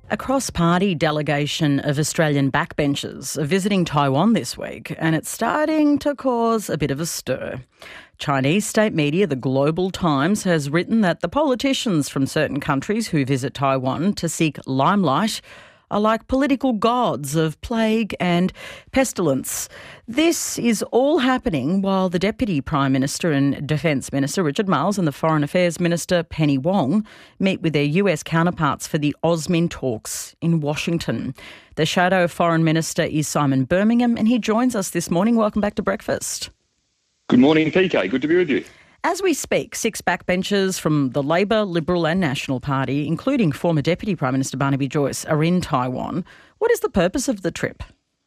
A cross-party delegation of Australian backbenchers are visiting Taiwan this week, and it's starting to cause a bit of a stir. Chinese state media, the Global Times, has written that the politicians from certain countries who visit Taiwan to seek limelight are like political gods of plague and pestilence. This is all happening while the Deputy Prime Minister and Defence Minister, Richard Marles, and the Foreign Affairs Minister, Penny Wong, meet with their US counterparts for the AUSMIN talks in Washington. The Shadow Foreign Minister is Simon Birmingham, and he joins us this morning. Welcome back to Breakfast. Good morning, PK. Good to be with you. As we speak, 6 backbenchers from the Labor, Liberal and National Party, including former Deputy Prime Minister Barnaby Joyce, are in Taiwan. What is the purpose of the trip?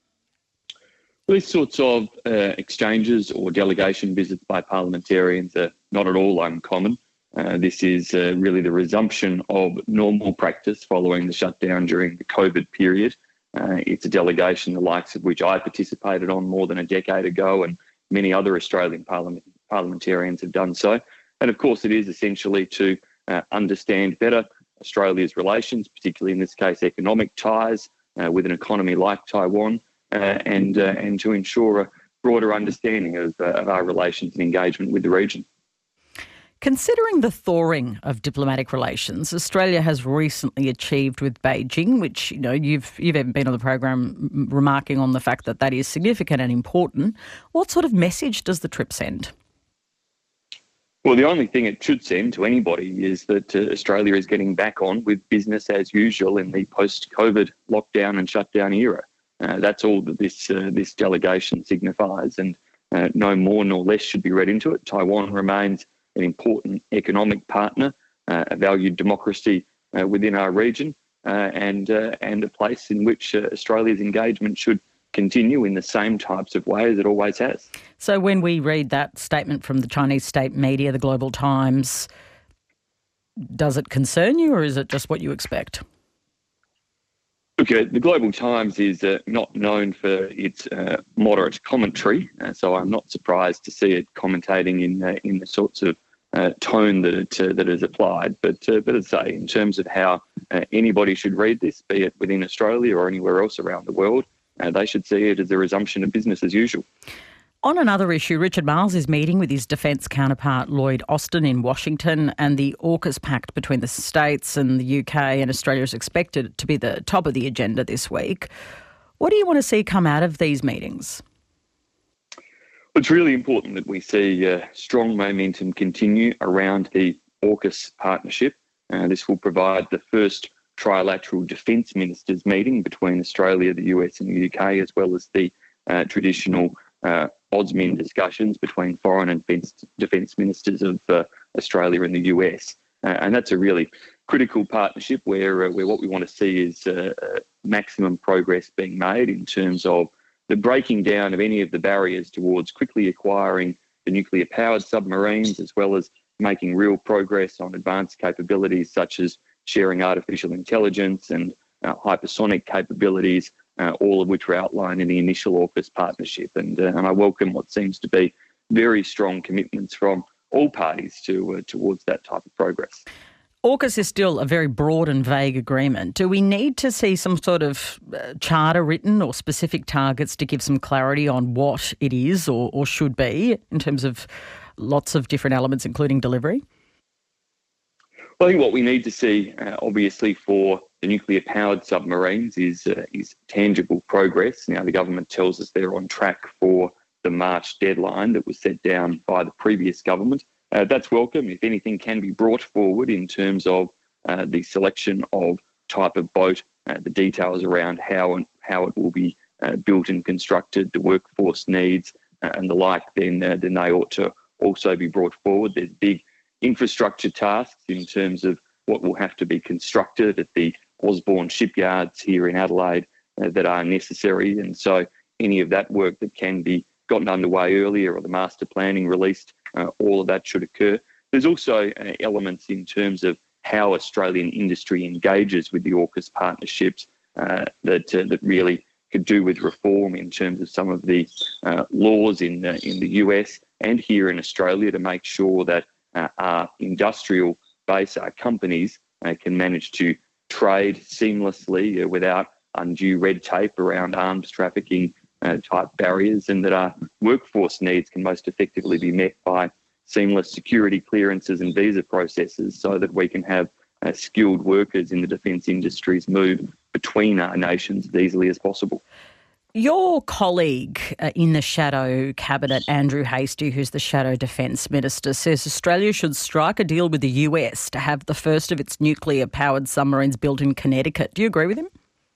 Well, these sorts of exchanges or delegation visits by parliamentarians are not at all uncommon. This is really the resumption of normal practice following the shutdown during the COVID period. It's a delegation the likes of which I participated on more than a decade ago, and many other Australian parliamentarians have done so. And of course, it is essentially to understand better Australia's relations, particularly in this case economic ties with an economy like Taiwan, and to ensure a broader understanding of our relations and engagement with the region. Considering the thawing of diplomatic relations Australia has recently achieved with Beijing, which you've even been on the program remarking on the fact that that is significant and important, what sort of message does the trip send? Well, the only thing it should send to anybody is that Australia is getting back on with business as usual in the post-COVID lockdown and shutdown era. That's all that this delegation signifies, and no more nor less should be read into it. Taiwan remains an important economic partner, a valued democracy within our region, and a place in which Australia's engagement should continue in the same types of way as it always has. So when we read that statement from the Chinese state media, the Global Times, does it concern you or is it just what you expect? Look, the Global Times is not known for its moderate commentary, so I'm not surprised to see it commentating in the sorts of tone that is applied. But as I say, in terms of how anybody should read this, be it within Australia or anywhere else around the world, they should see it as a resumption of business as usual. On another issue, Richard Marles is meeting with his defence counterpart Lloyd Austin in Washington, and the AUKUS Pact between the States and the UK and Australia is expected to be the top of the agenda this week. What do you want to see come out of these meetings? Well, it's really important that we see strong momentum continue around the AUKUS partnership. This will provide the first trilateral defence ministers meeting between Australia, the US and the UK, as well as the traditional AUSMIN discussions between foreign and defence ministers of Australia and the US. And that's a really critical partnership where what we want to see is maximum progress being made in terms of the breaking down of any of the barriers towards quickly acquiring the nuclear-powered submarines, as well as making real progress on advanced capabilities such as sharing artificial intelligence and hypersonic capabilities, all of which were outlined in the initial AUKUS partnership. And I welcome what seems to be very strong commitments from all parties towards that type of progress. AUKUS is still a very broad and vague agreement. Do we need to see some sort of charter written or specific targets to give some clarity on what it is or should be in terms of lots of different elements, including delivery? Well, I think what we need to see, obviously, for the nuclear-powered submarines is tangible progress. Now, the government tells us they're on track for the March deadline that was set down by the previous government. That's welcome. If anything can be brought forward in terms of the selection of type of boat, the details around how it will be built and constructed, the workforce needs and the like, then they ought to also be brought forward. There's big infrastructure tasks in terms of what will have to be constructed at the Osborne shipyards here in Adelaide that are necessary. And so any of that work that can be gotten underway earlier or the master planning released, all of that should occur. There's also elements in terms of how Australian industry engages with the AUKUS partnerships that really could do with reform in terms of some of the laws in the US and here in Australia to make sure that our industrial base, our companies, can manage to trade seamlessly without undue red tape around arms trafficking type barriers, and that our workforce needs can most effectively be met by seamless security clearances and visa processes, so that we can have skilled workers in the defence industries move between our nations as easily as possible. Your colleague in the shadow cabinet, Andrew Hastie, who's the shadow defence minister, says Australia should strike a deal with the US to have the first of its nuclear-powered submarines built in Connecticut. Do you agree with him?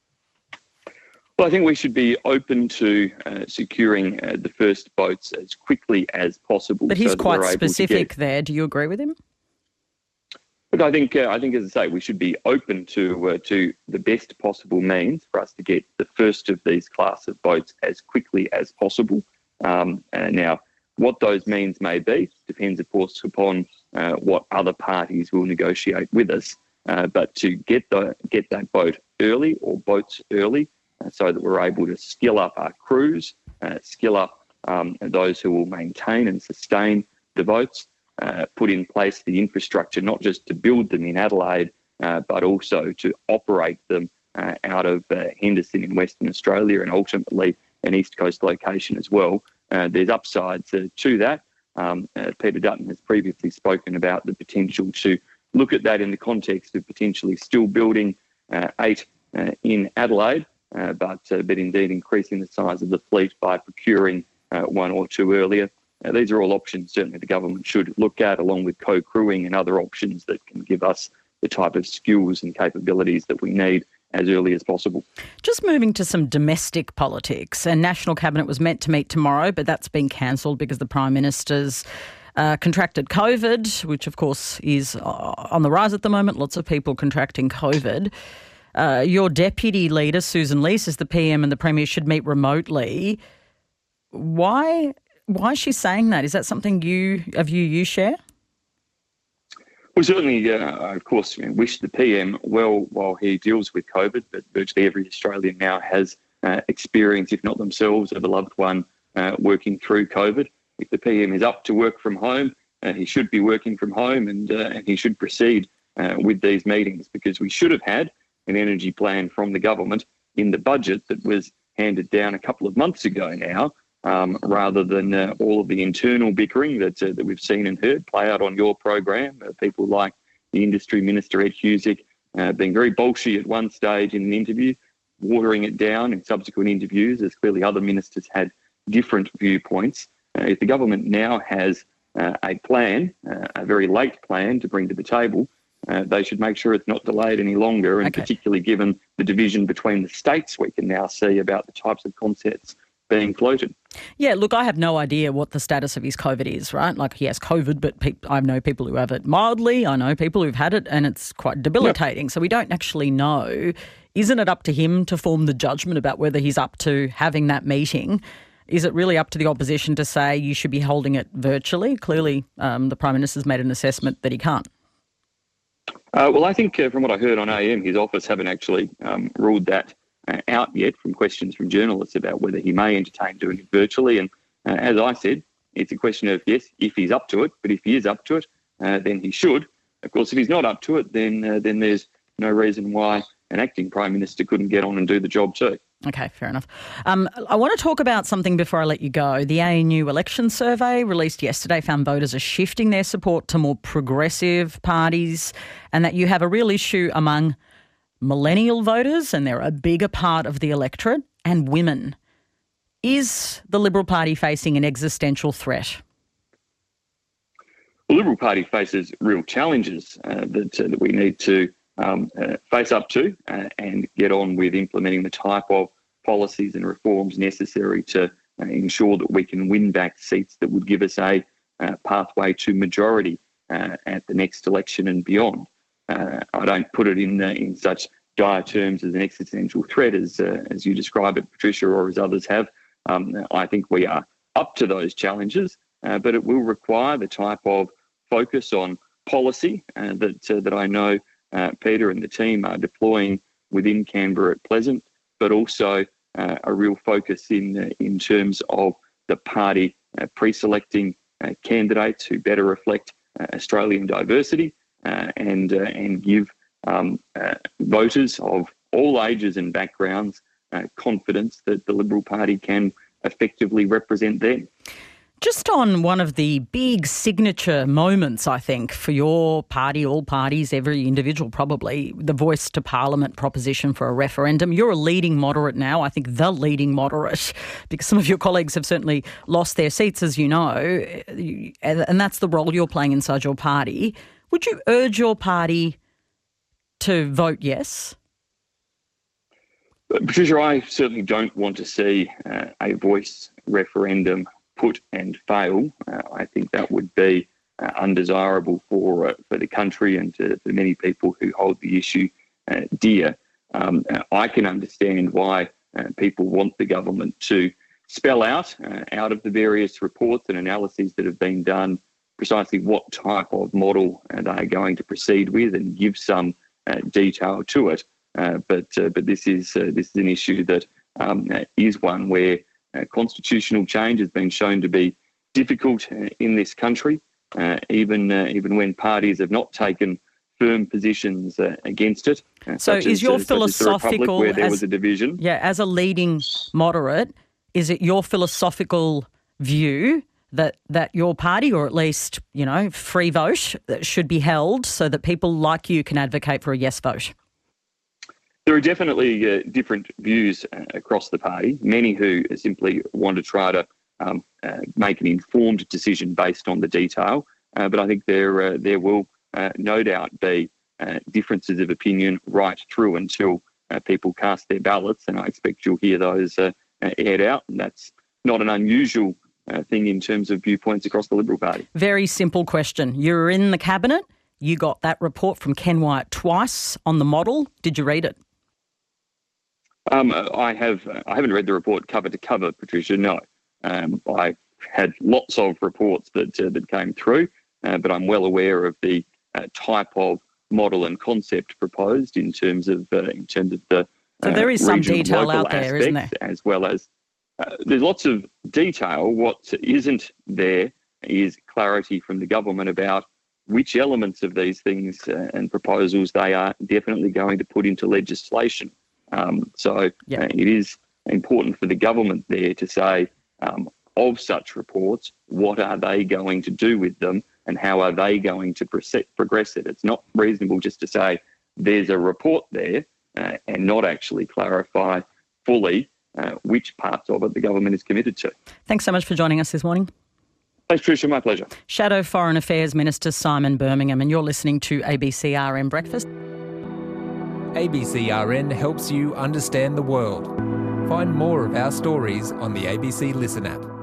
Well, I think we should be open to securing the first boats as quickly as possible. But he's quite specific there. Do you agree with him? Look, I think, as I say, we should be open to the best possible means for us to get the first of these class of boats as quickly as possible. Now, what those means may be depends, of course, upon what other parties will negotiate with us. But to get that boat early or boats early, so that we're able to skill up our crews, skill up those who will maintain and sustain the boats, put in place the infrastructure, not just to build them in Adelaide, but also to operate them out of Henderson in Western Australia, and ultimately an East Coast location as well. There's upsides to that. Peter Dutton has previously spoken about the potential to look at that in the context of potentially still building 8 in Adelaide, but indeed increasing the size of the fleet by procuring 1 or 2 earlier. These are all options certainly the government should look at, along with co-crewing and other options that can give us the type of skills and capabilities that we need as early as possible. Just moving to some domestic politics, and National Cabinet was meant to meet tomorrow, but that's been cancelled because the Prime Minister's contracted COVID, which of course is on the rise at the moment. Lots of people contracting COVID. Your deputy leader, Susan Lee, says the PM and the Premier should meet remotely. Why is she saying that? Is that something you share? Well, certainly, of course, wish the PM well while he deals with COVID, but virtually every Australian now has experience, if not themselves, of a loved one working through COVID. If the PM is up to work from home, he should be working from home, and he should proceed with these meetings, because we should have had an energy plan from the government in the budget that was handed down a couple of months ago now, rather than all of the internal bickering that we've seen and heard play out on your program. People like the Industry Minister, Ed Husic, being very bolshy at one stage in an interview, watering it down in subsequent interviews, as clearly other ministers had different viewpoints. If the government now has a plan, a very late plan to bring to the table, they should make sure it's not delayed any longer, and particularly given the division between the states we can now see about the types of concepts being floated. Yeah, look, I have no idea what the status of his COVID is, right? Like, he has COVID, but I know people who have it mildly. I know people who've had it and it's quite debilitating. Yep. So we don't actually know. Isn't it up to him to form the judgment about whether he's up to having that meeting? Is it really up to the opposition to say you should be holding it virtually? Clearly, the Prime Minister's made an assessment that he can't. Well, I think from what I heard on AM, his office haven't actually ruled that out yet from questions from journalists about whether he may entertain doing it virtually. And as I said, it's a question of, yes, if he's up to it, but if he is up to it, then he should. Of course, if he's not up to it, then there's no reason why an acting Prime Minister couldn't get on and do the job too. Okay, fair enough. I want to talk about something before I let you go. The ANU election survey released yesterday found voters are shifting their support to more progressive parties, and that you have a real issue among millennial voters, and they're a bigger part of the electorate, and women. Is the Liberal Party facing an existential threat? The Liberal Party faces real challenges that we need to face up to and get on with implementing the type of policies and reforms necessary to ensure that we can win back seats that would give us a pathway to majority at the next election and beyond. I don't put it in such dire terms as an existential threat as you describe it, Patricia, or as others have. I think we are up to those challenges, but it will require the type of focus on policy that I know Peter and the team are deploying within Canberra at Pleasant, but also a real focus in terms of the party pre-selecting candidates who better reflect Australian diversity and give voters of all ages and backgrounds confidence that the Liberal Party can effectively represent them. Just on one of the big signature moments, I think, for your party, all parties, every individual probably, the Voice to Parliament proposition for a referendum. You're a leading moderate now, I think the leading moderate, because some of your colleagues have certainly lost their seats, as you know, and that's the role you're playing inside your party. Would you urge your party to vote yes? Patricia, I certainly don't want to see a Voice referendum put and fail. I think that would be undesirable for the country and for many people who hold the issue dear. I can understand why people want the government to spell out of the various reports and analyses that have been done precisely what type of model they are going to proceed with and give some detail to it. But this is an issue that is one where constitutional change has been shown to be difficult in this country, even when parties have not taken firm positions against it. So is your philosophical, where there was a division? Yeah, as a leading moderate, is it your philosophical view that your party, or at least, free vote, should be held so that people like you can advocate for a yes vote? There are definitely different views across the party, many who simply want to try to make an informed decision based on the detail. But I think there will no doubt be differences of opinion right through until people cast their ballots, and I expect you'll hear those aired out. And that's not an unusual thing in terms of viewpoints across the Liberal Party. Very simple question. You were in the Cabinet. You got that report from Ken Wyatt twice on the model. Did you read it? I haven't read the report cover to cover, Patricia. No, I had lots of reports that came through, but I'm well aware of the type of model and concept proposed in terms of the. So there is some detail out there, isn't there? As well as there's lots of detail. What isn't there is clarity from the government about which elements of these things and proposals they are definitely going to put into legislation. It is important for the government there to say of such reports, what are they going to do with them and how are they going to progress it? It's not reasonable just to say there's a report there and not actually clarify fully which parts of it the government is committed to. Thanks so much for joining us this morning. Thanks, Tricia. My pleasure. Shadow Foreign Affairs Minister Simon Birmingham, and you're listening to ABC RN Breakfast. ABC RN helps you understand the world. Find more of our stories on the ABC Listen app.